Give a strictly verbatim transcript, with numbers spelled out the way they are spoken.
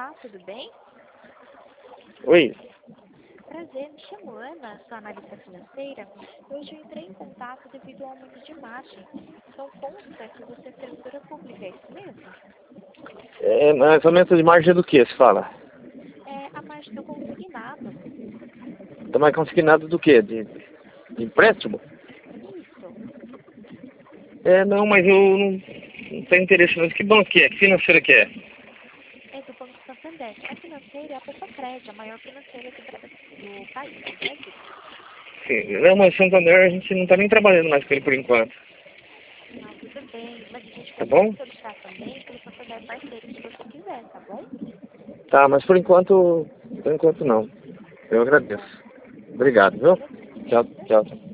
Olá, tudo bem? Oi. Prazer, me chamo Ana, sou analista financeira. Hoje eu entrei em contato devido ao aumento de margem. Então consta que você é servidora pública, é isso mesmo? É, mais aumento de margem do que se fala? É a margem do consignado. Tá mais consignado do que? De, de empréstimo? Isso, É, não, mas eu não, não tenho interesse nisso. Que banco que é? Que financeira que é? é do Banco Santander. A financeira é a Pesocred, a maior financeira do, Bra- do país, do Brasil. Sim, não, mas Santander a gente não tá nem trabalhando mais com ele por enquanto. Ah, tudo bem, mas a gente Tá consegue bom? solicitar também pelo Santander parceiro, se você quiser, tá bom? Tá, mas por enquanto, por enquanto não. Eu Tá bom. agradeço. Obrigado, Eu que viu? agradeço. Tchau, tchau.